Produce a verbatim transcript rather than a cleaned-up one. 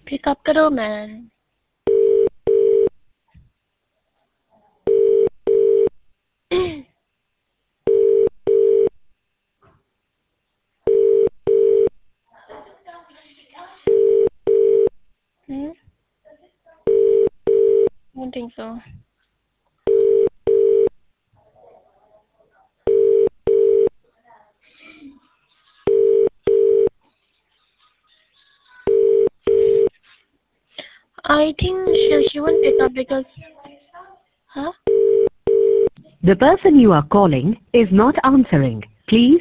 Pick up करो man. Hmm? I don't think so. I think she, she won't pick up because... Huh? The person you are calling is not answering. Please